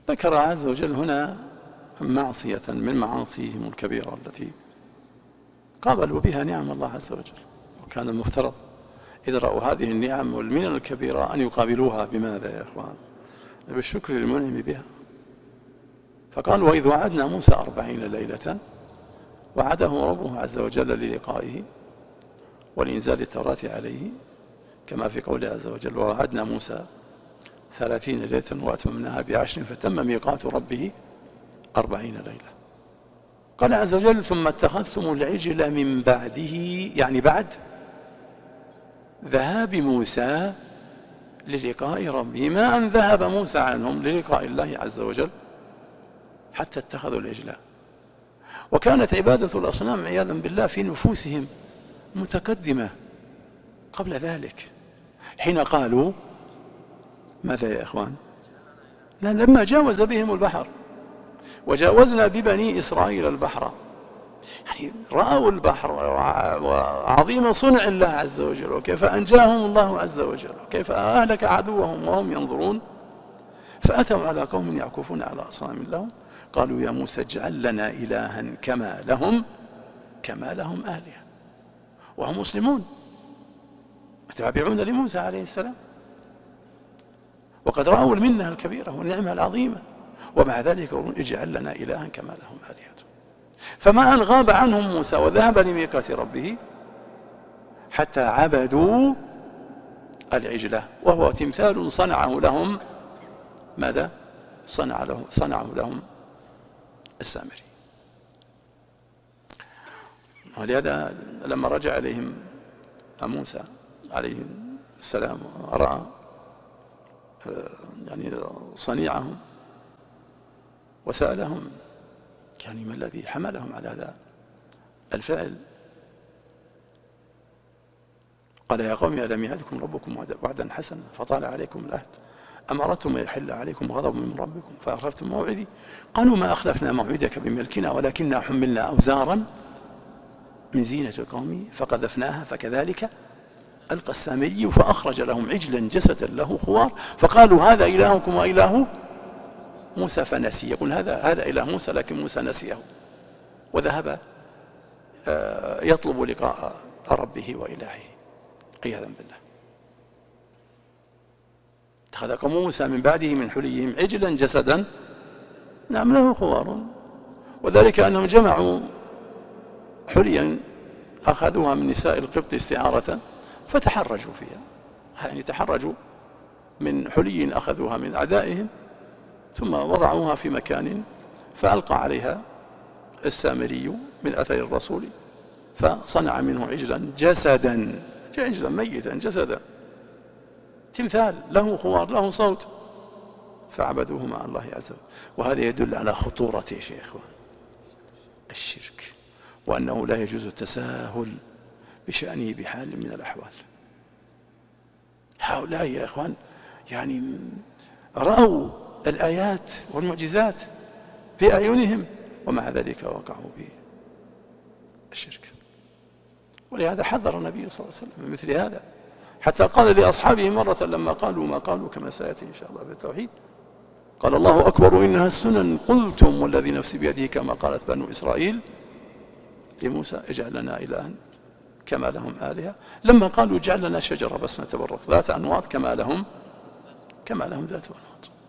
ذكر عز وجل هنا معصية من معاصيهم الكبيرة التي قابلوا بها نعم الله عز وجل، وكان المفترض إذا رأوا هذه النعم والمنن الكبيرة أن يقابلوها بماذا يا إخوان؟ بالشكر للمنعم بها. فقال وإذ وعدنا موسى 40 ليلة وعده ربه عز وجل للقائه ولإنزال التوراة عليه، كما في قوله عز وجل ووعدنا موسى 30 ليلة وأتممناها ب10 فتم ميقات ربه 40 ليلة. قال عز وجل ثم اتخذتم العجل من بعده، يعني بعد ذهاب موسى للقاء ربه، ما أن ذهب موسى عنهم للقاء الله عز وجل حتى اتخذوا العجل. وكانت عبادة الأصنام عياذا بالله في نفوسهم متقدمة قبل ذلك، حين قالوا ماذا يا إخوان؟ لما جاوز بهم البحر وجاوزنا ببني إسرائيل البحر، يعني رأوا البحر وعظيم صنع الله عز وجل وكيف أنجاهم الله عز وجل وكيف أهلك عدوهم وهم ينظرون، فأتوا على قوم يعكفون على أصنام لهم قالوا يا موسى اجعل لنا إلها كما لهم آلهة، وهم مسلمون متابعون لموسى عليه السلام، وقد رأوا المنة الكبيرة والنعمة العظيمة، ومع ذلك يقولون اجعل لنا إلها كما لهم آلهة. فما أن غاب عنهم موسى وذهب لميقات ربه حتى عبدوا العجلة، وهو تمثال صنعه لهم ماذا؟ صنعه لهم السامري. ولهذا لما رجع إليهم موسى عليه السلام ورأى يعني صنيعهم وسألهم يعني ما الذي حملهم على هذا الفعل؟ قال يا قوم ألم يعدكم ربكم وعدا حسنا فطال عليكم العهد أم أردتم أن يحل عليكم غضب من ربكم فأخلفتم موعدي؟ قالوا ما أخلفنا موعدك بملكنا ولكننا حملنا أوزارا من زينة القوم فقذفناها فكذلك ألقى السامري فأخرج لهم عجلا جسدا له خوار فقالوا هذا إلهكم وإله موسى فنسي. يقول هذا إله موسى لكن موسى نسيه وذهب يطلب لقاء ربه وإلهه عياذا بالله. اتخذ قوم موسى من بعده من حليهم عجلا جسدا نعم له خوار، وذلك أنهم جمعوا حليا أخذوها من نساء القبط استعارة فتحرجوا فيها، يعني تحرجوا من حلي أخذوها من أعدائهم ثم وضعوها في مكان فألقى عليها السامري من أثر الرسول فصنع منه عجلا جسدا، عجلا ميتا جسدا تمثال له خوار له صوت فعبدوه مع الله عز وجل. وهذا يدل على خطورة يا إخوان الشرك، وأنه لا يجوز التساهل بشأنه بحال من الأحوال. هؤلاء يا إخوان يعني رأوا الآيات والمعجزات في أعينهم ومع ذلك وقعوا بالشرك. ولهذا حذر النبي صلى الله عليه وسلم من مثل هذا، حتى قال لأصحابه مرة لما قالوا ما قالوا كما سيأتي إن شاء الله بالتوحيد قال الله أكبر إنها السنن قلتم والذي نفسي بيده كما قالت بنو إسرائيل لموسى اجعل لنا إلها كما لهم آلهة، لما قالوا اجعل لنا شجرة بس نتبرك ذات أنواط كما لهم ذات أنواط.